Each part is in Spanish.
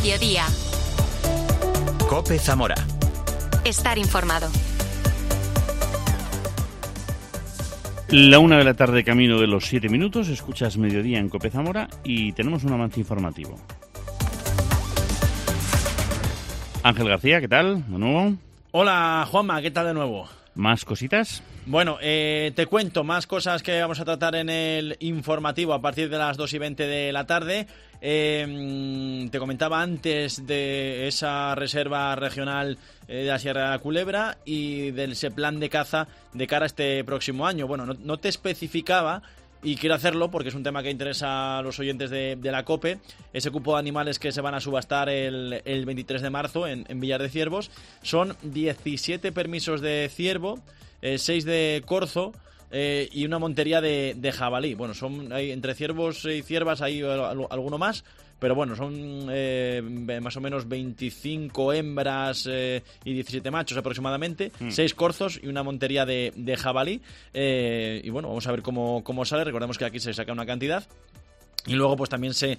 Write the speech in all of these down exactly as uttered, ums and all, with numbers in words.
mediodía. COPE Zamora. Estar informado. La una de la tarde, camino de los siete minutos, escuchas Mediodía en COPE Zamora y tenemos un avance informativo. Ángel García, ¿qué tal? ¿De nuevo? Hola, Juanma, ¿qué tal de nuevo? ¿Más cositas? Bueno, eh, te cuento más cosas que vamos a tratar en el informativo a partir de las dos y veinte de la tarde. Eh, te comentaba antes de esa reserva regional eh, de la Sierra de la Culebra y de ese plan de caza de cara a este próximo año. Bueno, no, no te especificaba, y quiero hacerlo porque es un tema que interesa a los oyentes de, de la COPE, ese cupo de animales que se van a subastar el, el veintitrés de marzo en, en Villar de Ciervos. Son diecisiete permisos de ciervo, eh, seis de corzo eh, y una montería de, de jabalí. Bueno, son hay, entre ciervos y ciervas hay alguno más, pero bueno, son eh, más o menos veinticinco hembras eh, y diecisiete machos aproximadamente, mm. seis corzos y una montería de, de jabalí. Eh, y bueno, vamos a ver cómo, cómo sale. Recordemos que aquí se saca una cantidad. Y luego pues también se,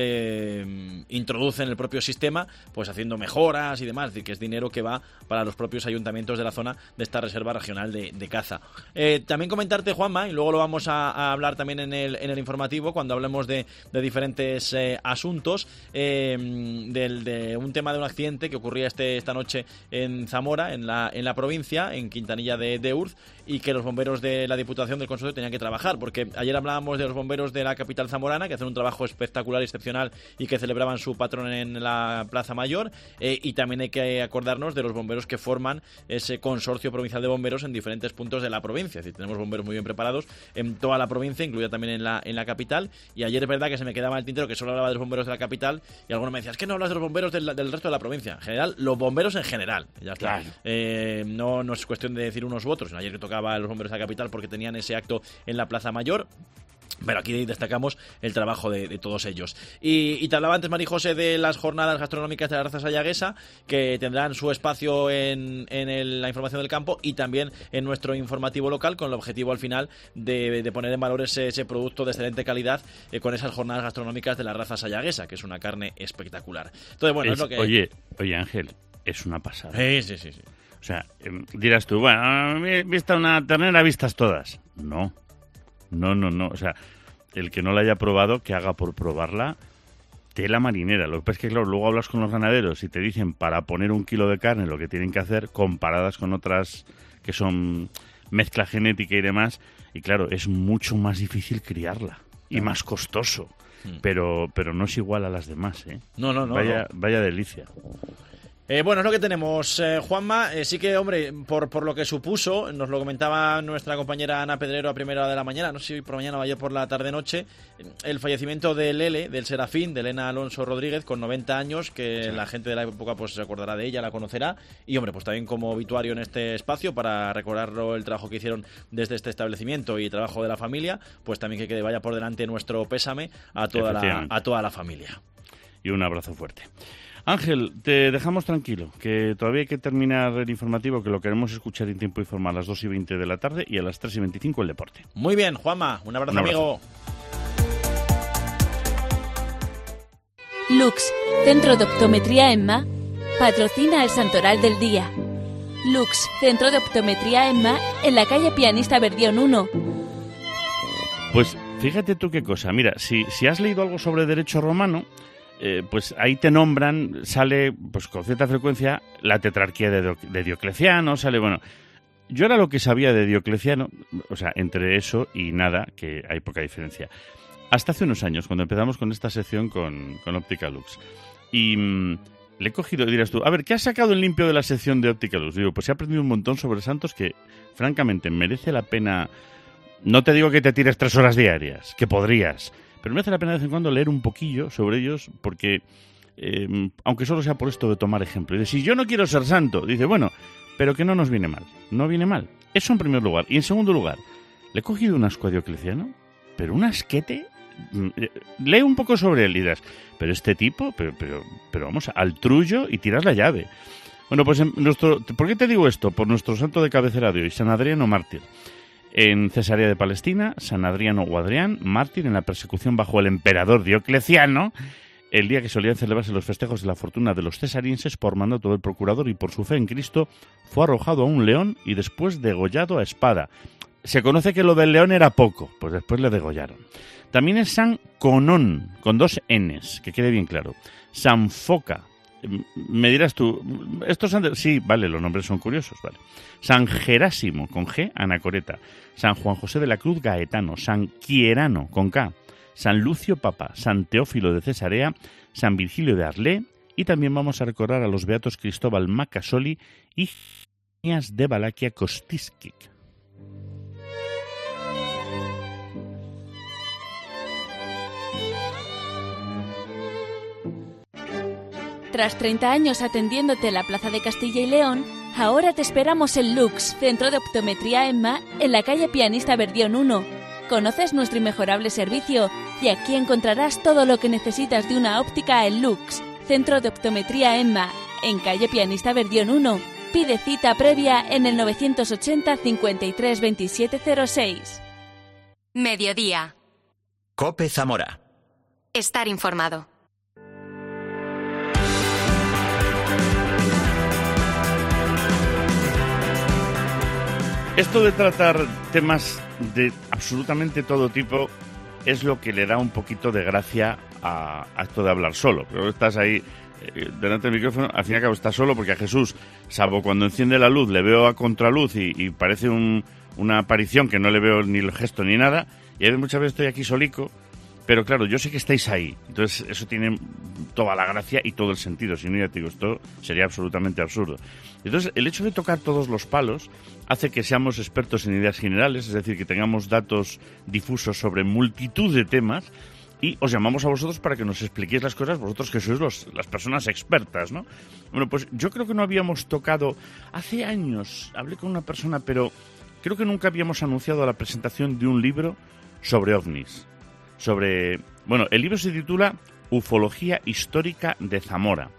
se introduce en el propio sistema, pues haciendo mejoras y demás, es decir, que es dinero que va para los propios ayuntamientos de la zona de esta reserva regional de, de caza. Eh, también comentarte, Juanma, y luego lo vamos a, a hablar también en el, en el informativo, cuando hablemos de, de diferentes eh, asuntos, eh, del, de un tema de un accidente que ocurría este, esta noche en Zamora, en la, en la provincia, en Quintanilla de, de Urz, y que los bomberos de la Diputación del Consorcio tenían que trabajar, porque ayer hablábamos de los bomberos de la capital zamorana, que hacen un trabajo espectacular y excepcional y que celebraban su patrón en la Plaza Mayor, eh, y también hay que acordarnos de los bomberos que forman ese consorcio provincial de bomberos en diferentes puntos de la provincia. Es decir, tenemos bomberos muy bien preparados en toda la provincia, incluida también en la, en la capital, y ayer es verdad que se me quedaba el tintero que solo hablaba de los bomberos de la capital y alguno me decía, es que no hablas de los bomberos del, del resto de la provincia. En general, los bomberos en general, ya está. Claro. Eh, no, no es cuestión de decir unos u otros, sino ayer que tocaba a los bomberos de la capital porque tenían ese acto en la Plaza Mayor. Pero aquí destacamos el trabajo de, de todos ellos. Y, y te hablaba antes, María José, de las jornadas gastronómicas de la raza sayaguesa, que tendrán su espacio en, en el, la información del campo y también en nuestro informativo local, con el objetivo al final de, de poner en valor ese, ese producto de excelente calidad eh, con esas jornadas gastronómicas de la raza sayaguesa, que es una carne espectacular. Entonces, bueno, es, es lo que... Oye, oye Ángel, es una pasada. Sí, sí, sí. sí. O sea, eh, dirás tú, bueno, vista una ternera, vistas todas. No. No, no, no. O sea, el que no la haya probado, que haga por probarla tela marinera. Lo que pasa es que, claro, luego hablas con los ganaderos y te dicen para poner un kilo de carne lo que tienen que hacer comparadas con otras que son mezcla genética y demás. Y claro, es mucho más difícil criarla y más costoso. Pero, pero no es igual a las demás, ¿eh? No, no, no. Vaya, no. vaya delicia. Eh, bueno, es lo que tenemos, eh, Juanma. Eh, sí que, hombre, por, por lo que supuso, nos lo comentaba nuestra compañera Ana Pedrero a primera hora de la mañana, no sé si por mañana o ayer por la tarde-noche, el fallecimiento de Lele, del Serafín, de Elena Alonso Rodríguez, con noventa años, que sí. La gente de la época pues se acordará de ella, la conocerá, y, hombre, pues también como obituario en este espacio, para recordarlo el trabajo que hicieron desde este establecimiento y trabajo de la familia, pues también que, que vaya por delante nuestro pésame a toda la, a toda la familia. Y un abrazo fuerte. Ángel, te dejamos tranquilo, que todavía hay que terminar el informativo, que lo queremos escuchar en tiempo y forma a las dos y veinte de la tarde y a las tres y veinticinco el deporte. Muy bien, Juanma, un abrazo, un abrazo. amigo. Lux, Centro de Optometría Emma, patrocina el Santoral del Día. Lux, Centro de Optometría Emma, en la calle Pianista Verdión uno. Pues fíjate tú qué cosa, mira, si, si has leído algo sobre derecho romano... Eh, pues ahí te nombran, sale pues con cierta frecuencia la tetrarquía de, de Diocleciano, sale, bueno, yo era lo que sabía de Diocleciano, o sea, entre eso y nada, que hay poca diferencia. Hasta hace unos años, cuando empezamos con esta sección con, con Óptica Lux, y mmm, le he cogido, dirás tú, a ver, ¿qué has sacado en limpio de la sección de Óptica Lux? Digo, pues he aprendido un montón sobre santos que, francamente, merece la pena, no te digo que te tires tres horas diarias, que podrías, pero merece la pena de vez en cuando leer un poquillo sobre ellos, porque, eh, aunque solo sea por esto de tomar ejemplo, y de si yo no quiero ser santo, dice, bueno, pero que no nos viene mal, no viene mal. Eso en primer lugar. Y en segundo lugar, le he cogido un asco a Diocleciano, pero un asquete. Lee un poco sobre él y dirás, pero este tipo, pero, pero, pero vamos, al trullo y tiras la llave. Bueno, pues en nuestro, ¿por qué te digo esto? Por nuestro santo de cabecera de hoy, San Adriano Mártir. En Cesarea de Palestina, San Adriano o Adrián, mártir en la persecución bajo el emperador Diocleciano, el día que solían celebrarse los festejos de la fortuna de los cesarienses por mandato del procurador y por su fe en Cristo, fue arrojado a un león y después degollado a espada. Se conoce que lo del león era poco, pues después le degollaron. También es San Conón, con dos Ns, que quede bien claro. San Foca. Me dirás tú, estos han de... Sí, vale, los nombres son curiosos, vale. San Gerásimo, con G, anacoreta. San Juan José de la Cruz Gaetano. San Quierano, con K. San Lucio Papa, San Teófilo de Cesarea, San Virgilio de Arlé, y también vamos a recordar a los beatos Cristóbal Macasoli y Genias de Valaquia Kostiskic. Tras treinta años atendiéndote en la Plaza de Castilla y León, ahora te esperamos en Lux, Centro de Optometría EMMA, en la calle Pianista Verdión uno. Conoces nuestro inmejorable servicio y aquí encontrarás todo lo que necesitas de una óptica en Lux, Centro de Optometría EMMA, en calle Pianista Verdión uno. Pide cita previa en el novecientos ochenta cincuenta y tres veintisiete cero seis. Mediodía. COPE Zamora. Estar informado. Esto de tratar temas de absolutamente todo tipo es lo que le da un poquito de gracia a, a esto de hablar solo. Pero estás ahí eh, delante del micrófono, al fin y al cabo estás solo porque a Jesús, salvo cuando enciende la luz, le veo a contraluz y, y parece un, una aparición que no le veo ni el gesto ni nada. Y a veces, muchas veces estoy aquí solico, pero claro, yo sé que estáis ahí. Entonces eso tiene toda la gracia y todo el sentido. Si no, ya te digo, esto sería absolutamente absurdo. Entonces, el hecho de tocar todos los palos hace que seamos expertos en ideas generales, es decir, que tengamos datos difusos sobre multitud de temas, y os llamamos a vosotros para que nos expliquéis las cosas, vosotros que sois los, las personas expertas, ¿no? Bueno, pues yo creo que no habíamos tocado... Hace años hablé con una persona, pero creo que nunca habíamos anunciado la presentación de un libro sobre ovnis. Sobre... Bueno, el libro se titula Ufología Histórica de Zamora.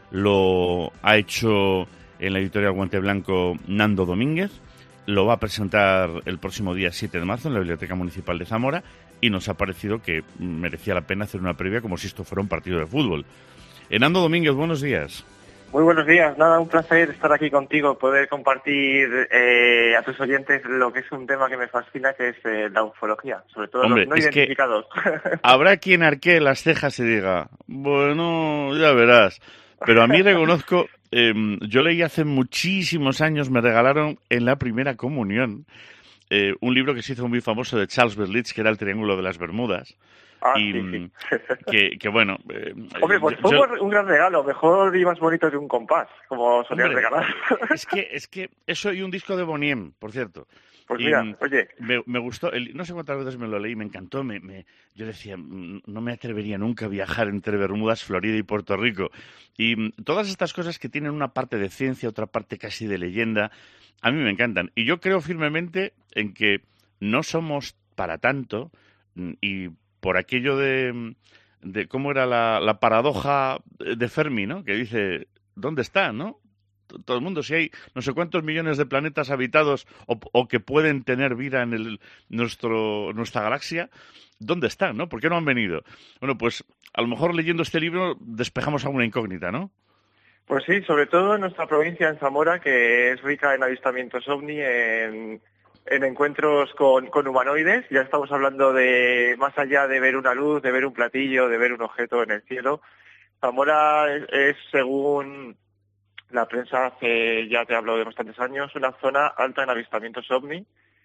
Lo ha hecho en la editorial Guante Blanco Nando Domínguez. Lo va a presentar el próximo día siete de marzo en la Biblioteca Municipal de Zamora y nos ha parecido que merecía la pena hacer una previa como si esto fuera un partido de fútbol. Nando Domínguez, buenos días. Muy buenos días, nada, un placer estar aquí contigo, poder compartir eh, a tus oyentes lo que es un tema que me fascina, que es eh, la ufología, sobre todo Hombre, los no es identificados. Que habrá quien arquee las cejas y diga, bueno, ya verás, pero a mí reconozco, eh, yo leí hace muchísimos años, me regalaron en la primera comunión eh, un libro que se hizo muy famoso de Charles Berlitz, que era El Triángulo de las Bermudas. Ah, y sí, sí. Que, que bueno... Eh, Hombre, pues fue yo, un gran regalo, mejor y más bonito que un compás, como solías hombre, regalar. Es que, es que eso y un disco de Boniem, por cierto. Pues y, mira, oye... Me, me gustó, el, no sé cuántas veces me lo leí, me encantó, me, me, yo decía, no me atrevería nunca a viajar entre Bermudas, Florida y Puerto Rico. Y todas estas cosas que tienen una parte de ciencia, otra parte casi de leyenda, a mí me encantan. Y yo creo firmemente en que no somos para tanto, y por aquello de, de cómo era la, la paradoja de Fermi, ¿no? Que dice, ¿dónde está, no? Todo el mundo, si hay no sé cuántos millones de planetas habitados o, o que pueden tener vida en el, nuestro, nuestra galaxia, ¿dónde están, no? ¿Por qué no han venido? Bueno, pues a lo mejor leyendo este libro despejamos alguna incógnita, ¿no? Pues sí, sobre todo en nuestra provincia, en Zamora, que es rica en avistamientos ovni, en... en encuentros con, con humanoides. Ya estamos hablando de más allá de ver una luz, de ver un platillo, de ver un objeto en el cielo. Zamora es, es según la prensa, hace ya te hablo de bastantes años, una zona alta en avistamientos ovni,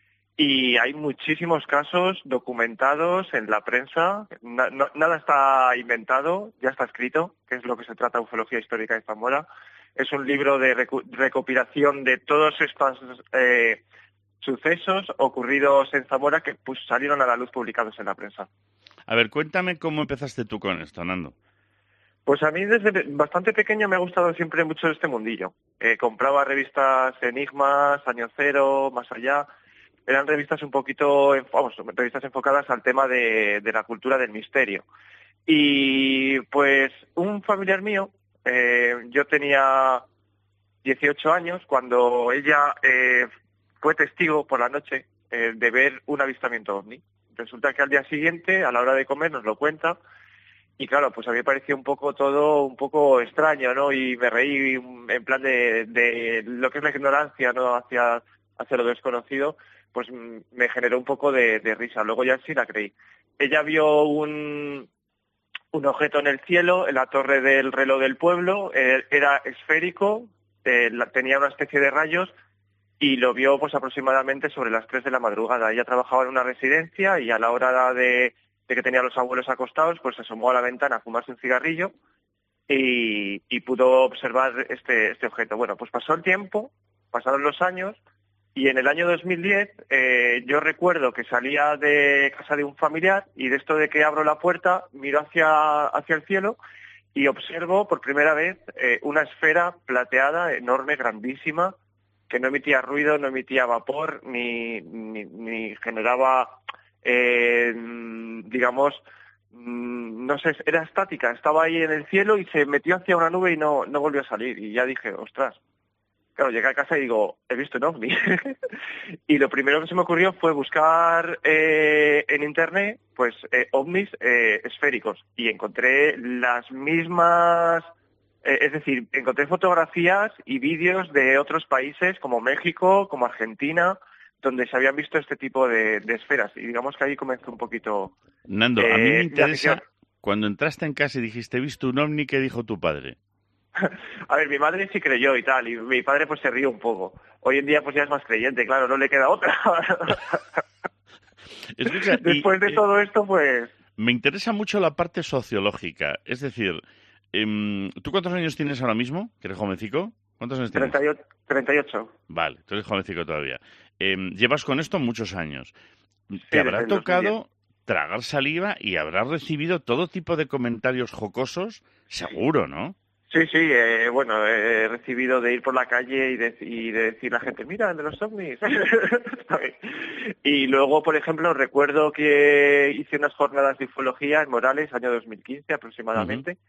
y hay muchísimos casos documentados en la prensa. Na, no, nada está inventado, ya está escrito, que es lo que se trata Ufología Histórica de Zamora. Es un libro de recu- recopilación de todos estos eh, sucesos ocurridos en Zamora que pues, salieron a la luz publicados en la prensa. A ver, cuéntame cómo empezaste tú con esto, Nando. Pues a mí desde bastante pequeño me ha gustado siempre mucho este mundillo. Eh, compraba revistas Enigmas, Año Cero, Más Allá. Eran revistas un poquito, vamos, revistas enfocadas al tema de, de la cultura del misterio. Y pues un familiar mío, eh, yo tenía dieciocho años cuando ella... Eh, fue testigo por la noche eh, de ver un avistamiento ovni. Resulta que al día siguiente, a la hora de comer, nos lo cuenta y claro, pues a mí me pareció un poco todo un poco extraño, ¿no? Y me reí en plan de, de lo que es la ignorancia, ¿no? Hacia, hacia lo desconocido, pues me generó un poco de, de risa. Luego ya sí la creí. Ella vio un, un objeto en el cielo, en la torre del reloj del pueblo, eh, era esférico, eh, la, tenía una especie de rayos, y lo vio pues aproximadamente sobre las tres de la madrugada. Ella trabajaba en una residencia y a la hora de, de que tenía a los abuelos acostados, pues se asomó a la ventana a fumarse un cigarrillo y, y pudo observar este, este objeto. Bueno, pues pasó el tiempo, pasaron los años, y en el año dos mil diez eh, yo recuerdo que salía de casa de un familiar y de esto de que abro la puerta, miro hacia, hacia el cielo y observo por primera vez eh, una esfera plateada, enorme, grandísima, que no emitía ruido, no emitía vapor, ni, ni, ni generaba, eh, digamos, no sé, era estática, estaba ahí en el cielo y se metió hacia una nube y no, no volvió a salir. Y ya dije, ostras. Claro, llegué a casa y digo, he visto un ovni. Y lo primero que se me ocurrió fue buscar eh, en internet, pues, eh, ovnis eh, esféricos. Y encontré las mismas, eh, es decir, encontré fotografías y vídeos de otros países como México, como Argentina, donde se habían visto este tipo de, de esferas. Y digamos que ahí comenzó un poquito... Nando, eh, a mí me interesa, cuando entraste en casa y dijiste, ¿he visto un ovni? ¿Qué dijo tu padre? A ver, mi madre sí creyó y tal, y mi padre pues se rió un poco. Hoy en día pues ya es más creyente, claro, no le queda otra. Escucha, Después y, de todo esto, pues... Me interesa mucho la parte sociológica, es decir, eh, ¿tú cuántos años tienes ahora mismo? ¿Que eres jovencico? ¿Cuántos años tienes? treinta y ocho. Vale, tú eres jovencico todavía. Eh, llevas con esto muchos años. Sí, Te habrá tocado dos mil diez. tragar saliva y habrás recibido todo tipo de comentarios jocosos, seguro, ¿no? Sí, sí, eh, bueno, he recibido de ir por la calle y de, y de decir a la gente, mira, el de los ovnis. Y luego, por ejemplo, recuerdo que hice unas jornadas de ufología en Morales, año dos mil quince aproximadamente, uh-huh.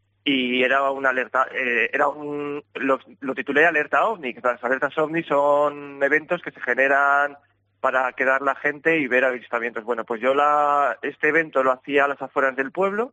Y era una alerta, eh, era un, lo, lo titulé Alerta OVNI, que las alertas OVNI son eventos que se generan para quedar la gente y ver avistamientos. Bueno, pues yo la, este evento lo hacía a las afueras del pueblo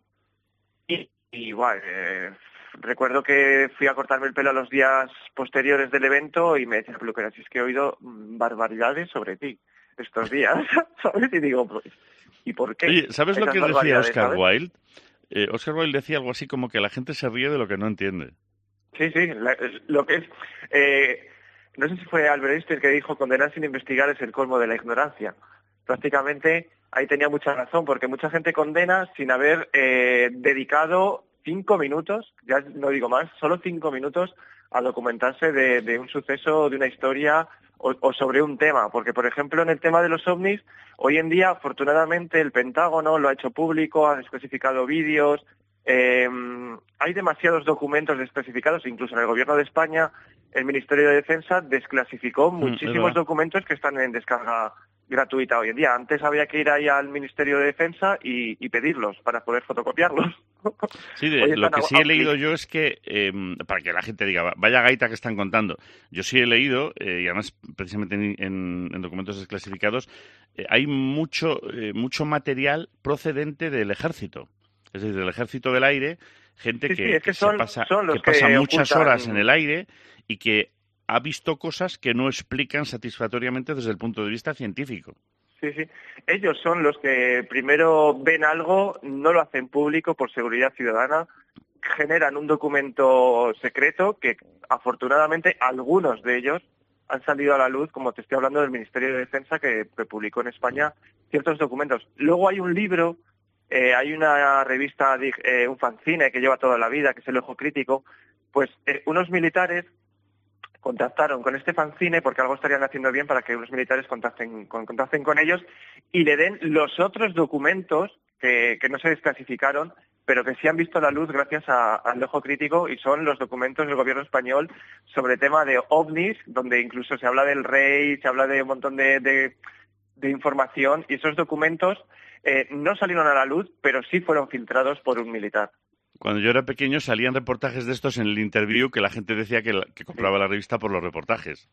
y, y bueno, eh, recuerdo que fui a cortarme el pelo a los días posteriores del evento y me decía, peluquera, si es que he oído barbaridades sobre ti estos días, ¿sabes? Y digo, pues, ¿y por qué? Oye, ¿sabes lo que decía Oscar ¿sabes? Wilde? Eh, Oscar Wilde decía algo así como que la gente se ríe de lo que no entiende. Sí, sí, la, lo que es... Eh, no sé si fue Albert Einstein que dijo, condenar sin investigar es el colmo de la ignorancia. Prácticamente ahí tenía mucha razón, porque mucha gente condena sin haber eh, dedicado cinco minutos, ya no digo más, solo cinco minutos a documentarse de, de un suceso, de una historia o, o sobre un tema. Porque, por ejemplo, en el tema de los ovnis, hoy en día, afortunadamente, el Pentágono lo ha hecho público, ha desclasificado vídeos, eh, hay demasiados documentos desclasificados, incluso en el Gobierno de España, el Ministerio de Defensa desclasificó mm, muchísimos documentos que están en descarga gratuita hoy en día. Antes había que ir ahí al Ministerio de Defensa y, y pedirlos para poder fotocopiarlos. Sí, de, lo que sí he leído yo es que, eh, para que la gente diga, vaya gaita que están contando, yo sí he leído, eh, y además precisamente en, en, en documentos desclasificados, eh, hay mucho, eh, mucho material procedente del ejército, es decir, del ejército del aire, gente sí, que, sí, es que, que son, se pasa, son los que pasa que muchas ocultan... horas en el aire y que ha visto cosas que no explican satisfactoriamente desde el punto de vista científico. Sí, sí. Ellos son los que primero ven algo, no lo hacen público por seguridad ciudadana, generan un documento secreto que afortunadamente algunos de ellos han salido a la luz, como te estoy hablando del Ministerio de Defensa que, que publicó en España ciertos documentos. Luego hay un libro, eh, hay una revista, eh, un fanzine que lleva toda la vida, que es El Ojo Crítico, pues eh, unos militares contactaron con este fanzine porque algo estarían haciendo bien para que unos militares contacten con, contacten con ellos y le den los otros documentos que, que no se desclasificaron, pero que sí han visto la luz gracias a, al Ojo Crítico, y son los documentos del gobierno español sobre el tema de ovnis, donde incluso se habla del rey, se habla de un montón de, de, de información, y esos documentos eh, no salieron a la luz, pero sí fueron filtrados por un militar. Cuando yo era pequeño salían reportajes de estos en el Interview que la gente decía que, la, que compraba sí. la revista por los reportajes.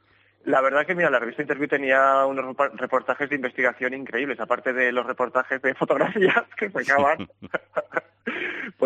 La verdad que, mira, la revista Interview tenía unos reportajes de investigación increíbles, aparte de los reportajes de fotografías que sacaban.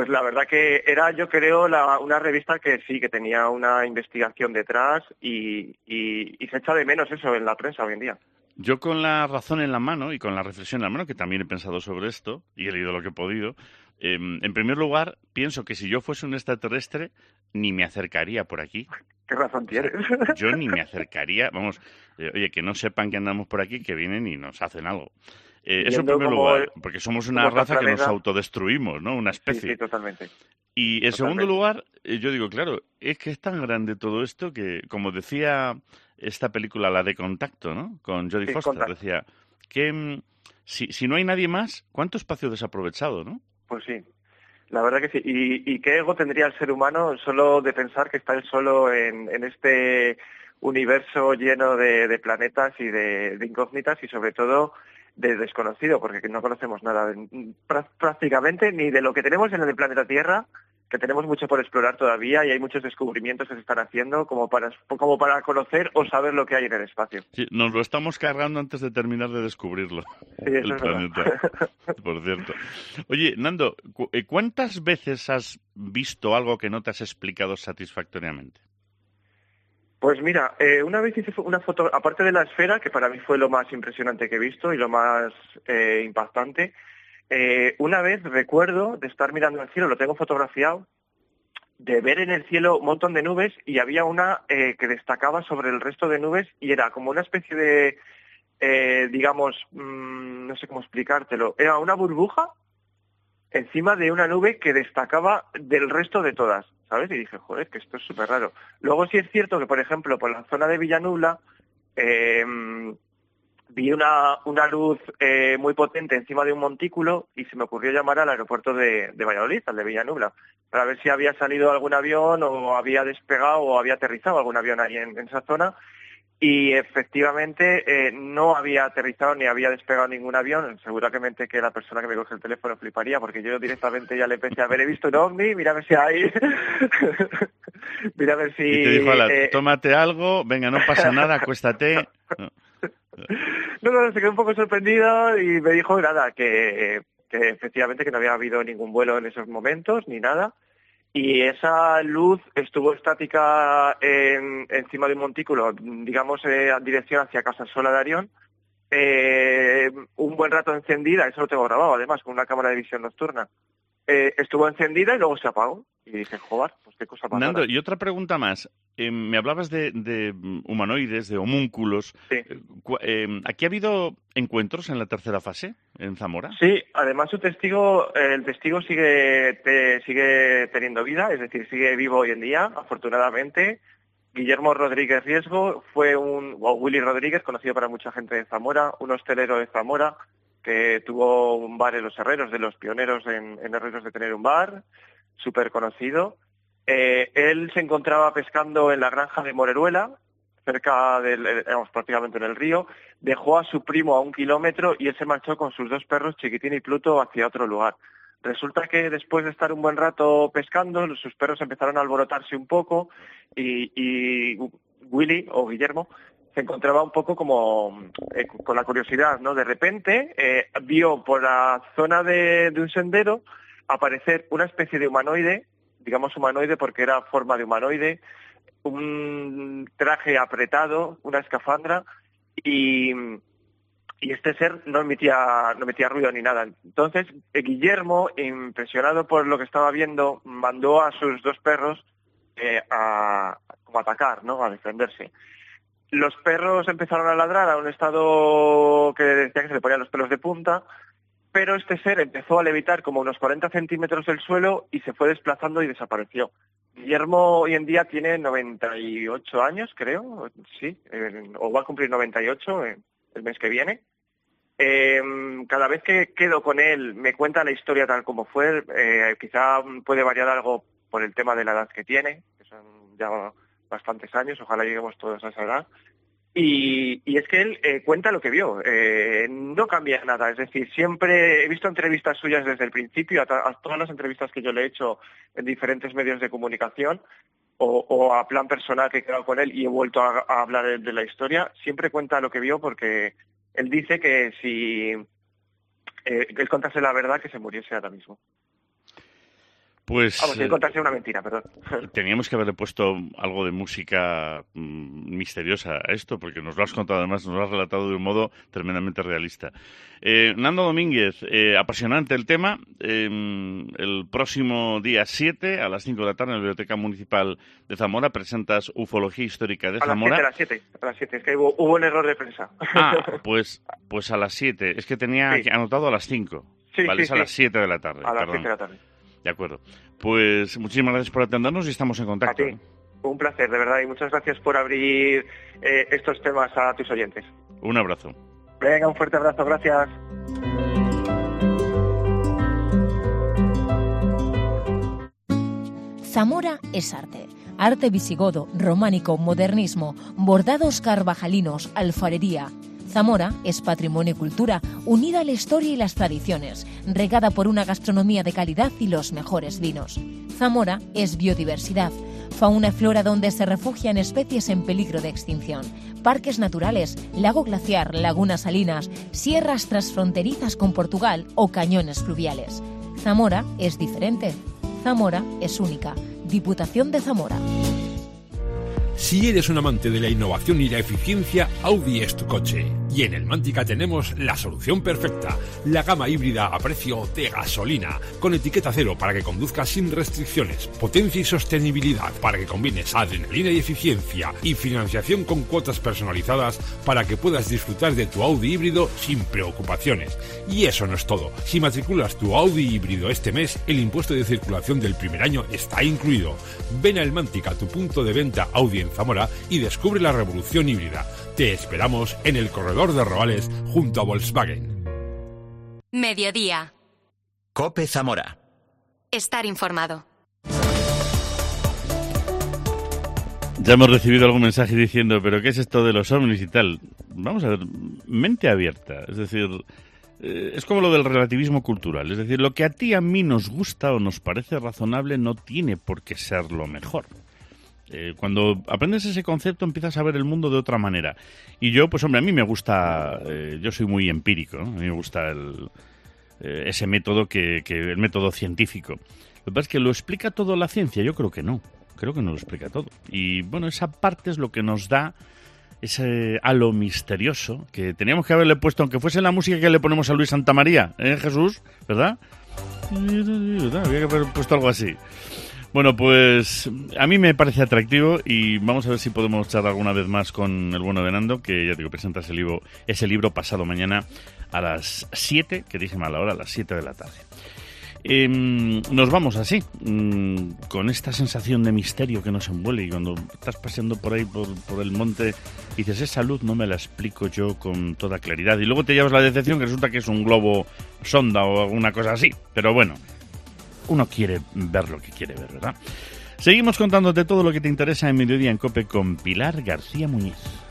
Pues la verdad que era, yo creo, la, una revista que sí, que tenía una investigación detrás y, y, y se echa de menos eso en la prensa hoy en día. Yo con la razón en la mano y con la reflexión en la mano, que también he pensado sobre esto y he leído lo que he podido, eh, en primer lugar, pienso que si yo fuese un extraterrestre, ni me acercaría por aquí. ¿Qué razón tienes? O sea, yo ni me acercaría, vamos, eh, oye, que no sepan que andamos por aquí, que vienen y nos hacen algo. Eh, eso en primer lugar, porque somos una raza que nos autodestruimos, ¿no? Una especie. Sí, sí, totalmente. Y en segundo lugar, eh, yo digo, claro, es que es tan grande todo esto que, como decía esta película, la de Contacto, ¿no? Con Jodie Sí, Foster, Contacto. decía que mm, si, si no hay nadie más, ¿cuánto espacio desaprovechado, no? Pues sí, la verdad que sí. ¿Y, y qué ego tendría el ser humano solo de pensar que está él solo en, en este universo lleno de, de planetas y de, de incógnitas y sobre todo de desconocido, porque no conocemos nada de, prácticamente ni de lo que tenemos en el planeta Tierra, que tenemos mucho por explorar todavía y hay muchos descubrimientos que se están haciendo como para como para conocer o saber lo que hay en el espacio. Sí, nos lo estamos cargando antes de terminar de descubrirlo, sí, el planeta, por cierto. Oye, Nando, ¿cu ¿cuántas veces has visto algo que no te has explicado satisfactoriamente? Pues mira, eh, una vez hice una foto, aparte de la esfera, que para mí fue lo más impresionante que he visto y lo más eh, impactante, eh, una vez recuerdo de estar mirando el cielo, lo tengo fotografiado, de ver en el cielo un montón de nubes y había una eh, que destacaba sobre el resto de nubes y era como una especie de, eh, digamos, mmm, no sé cómo explicártelo, era una burbuja encima de una nube que destacaba del resto de todas, ¿sabes? Y dije, joder, que esto es súper raro. Luego sí es cierto que, por ejemplo, por la zona de Villanubla, eh, vi una, una luz eh, muy potente encima de un montículo y se me ocurrió llamar al aeropuerto de, de Valladolid, al de Villanubla, para ver si había salido algún avión o había despegado o había aterrizado algún avión ahí en, en esa zona. Y efectivamente eh, no había aterrizado ni había despegado ningún avión. Seguramente que la persona que me coge el teléfono fliparía porque yo directamente ya le empecé a ver, he visto un ovni, mira a ver si hay. Mira a ver si... Y te dijo, ala, eh... tómate algo, venga, no pasa nada, acuéstate. No. no, no, se quedó un poco sorprendido y me dijo nada, que, que efectivamente que no había habido ningún vuelo en esos momentos ni nada. Y esa luz estuvo estática en, encima de un montículo, digamos, eh, en dirección hacia Casa Sola de Arión, eh, un buen rato encendida, eso lo tengo grabado además, con una cámara de visión nocturna. Eh, estuvo encendida y luego se apagó. Y dije, joder, pues qué cosa más Nando, rara. y otra pregunta más. Eh, me hablabas de, de humanoides, de homúnculos. Sí. Eh, ¿Aquí ha habido encuentros en la tercera fase, en Zamora? Sí, además su testigo, el testigo sigue, te, sigue teniendo vida, es decir, sigue vivo hoy en día, afortunadamente. Guillermo Rodríguez Riesgo fue un, o Willy Rodríguez, conocido para mucha gente de Zamora, un hostelero de Zamora, que tuvo un bar en Los Herreros, de los pioneros en, en Herreros de tener un bar, súper conocido. Eh, él se encontraba pescando en la granja de Moreruela, cerca del, digamos, prácticamente en el río, dejó a su primo a un kilómetro y él se marchó con sus dos perros, Chiquitín y Pluto, hacia otro lugar. Resulta que después de estar un buen rato pescando, sus perros empezaron a alborotarse un poco y, y Willy, o Guillermo, se encontraba un poco como eh, con la curiosidad, ¿no? De repente eh, vio por la zona de, de un sendero aparecer una especie de humanoide, digamos humanoide porque era forma de humanoide, un traje apretado, una escafandra, y, y este ser no emitía, no emitía ruido ni nada. Entonces, eh, Guillermo, impresionado por lo que estaba viendo, mandó a sus dos perros eh, a, como a atacar, ¿no? A defenderse. Los perros empezaron a ladrar a un estado que decía que se le ponían los pelos de punta, pero este ser empezó a levitar como unos cuarenta centímetros del suelo y se fue desplazando y desapareció. Guillermo hoy en día tiene noventa y ocho años, creo, sí, eh, o va a cumplir noventa y ocho eh, el mes que viene. Eh, cada vez que quedo con él me cuenta la historia tal como fue, eh, quizá puede variar algo por el tema de la edad que tiene, que son ya bastantes años, ojalá lleguemos todos a esa edad. Y, y es que él eh, cuenta lo que vio, eh, no cambia nada, es decir, siempre he visto entrevistas suyas desde el principio, a, a todas las entrevistas que yo le he hecho en diferentes medios de comunicación o, o a plan personal que he quedado con él y he vuelto a, a hablar de, de la historia, siempre cuenta lo que vio porque él dice que si eh, él contase la verdad que se muriese ahora mismo. Pues, Vamos, si contarse una mentira, perdón. Teníamos que haberle puesto algo de música mmm, misteriosa a esto, porque nos lo has contado, además, nos lo has relatado de un modo tremendamente realista. Eh, Nando Domínguez, eh, apasionante el tema. Eh, el próximo día siete, a las cinco de la tarde, en la Biblioteca Municipal de Zamora, presentas Ufología Histórica de a Zamora. A las siete, a las siete, es que hubo, hubo un error de prensa. Ah, pues, pues a las siete. Es que tenía sí. anotado a las cinco. Sí, vale, sí, es a sí. las siete de la tarde. A las perdón. siete de la tarde. De acuerdo. Pues muchísimas gracias por atendernos y estamos en contacto. A ti. Un placer, de verdad, y muchas gracias por abrir eh, estos temas a tus oyentes. Un abrazo. Venga, un fuerte abrazo, gracias. Zamora es arte. Arte visigodo, románico, modernismo, bordados carvajalinos, alfarería. Zamora es patrimonio y cultura, unida a la historia y las tradiciones, regada por una gastronomía de calidad y los mejores vinos. Zamora es biodiversidad, fauna y flora donde se refugian especies en peligro de extinción, parques naturales, lago glaciar, lagunas salinas, sierras transfronterizas con Portugal o cañones fluviales. Zamora es diferente. Zamora es única. Diputación de Zamora. Si eres un amante de la innovación y la eficiencia, Audi es tu coche. Y en el Mántica tenemos la solución perfecta, la gama híbrida a precio de gasolina, con etiqueta cero para que conduzcas sin restricciones, potencia y sostenibilidad para que combines adrenalina y eficiencia, y financiación con cuotas personalizadas para que puedas disfrutar de tu Audi híbrido sin preocupaciones. Y eso no es todo. Si matriculas tu Audi híbrido este mes, el impuesto de circulación del primer año está incluido. Ven a El Mántica, tu punto de venta Audi en Zamora, y descubre la revolución híbrida. Te esperamos en el corredor de Roales junto a Volkswagen. Mediodía. COPE Zamora. Estar informado. Ya hemos recibido algún mensaje diciendo, pero ¿qué es esto de los ovnis y tal? Vamos a ver, mente abierta. Es decir, eh, es como lo del relativismo cultural. Es decir, lo que a ti y a mí nos gusta o nos parece razonable no tiene por qué ser lo mejor. Eh, cuando aprendes ese concepto empiezas a ver el mundo de otra manera. Y yo, pues hombre, a mí me gusta, eh, yo soy muy empírico, ¿no? A mí me gusta el, eh, ese método, que, que el método científico. Lo que pasa es que ¿lo explica todo la ciencia? Yo creo que no, creo que no lo explica todo. Y bueno, esa parte es lo que nos da ese halo misterioso que teníamos que haberle puesto, aunque fuese la música que le ponemos a Luis Santamaría, ¿eh, Jesús? ¿Verdad? Había que haber puesto algo así. Bueno, pues a mí me parece atractivo y vamos a ver si podemos charlar alguna vez más con el bueno de Nando, que ya digo, presenta ese libro, ese libro pasado mañana a las siete, que dije mal ahora, a las siete de la tarde. Eh, nos vamos así, mmm, con esta sensación de misterio que nos envuelve, y cuando estás paseando por ahí, por, por el monte, dices, esa luz no me la explico yo con toda claridad, y luego te llevas la decepción que resulta que es un globo sonda o alguna cosa así, pero bueno, uno quiere ver lo que quiere ver, ¿verdad? Seguimos contándote todo lo que te interesa en Mediodía en COPE con Pilar García Muñiz.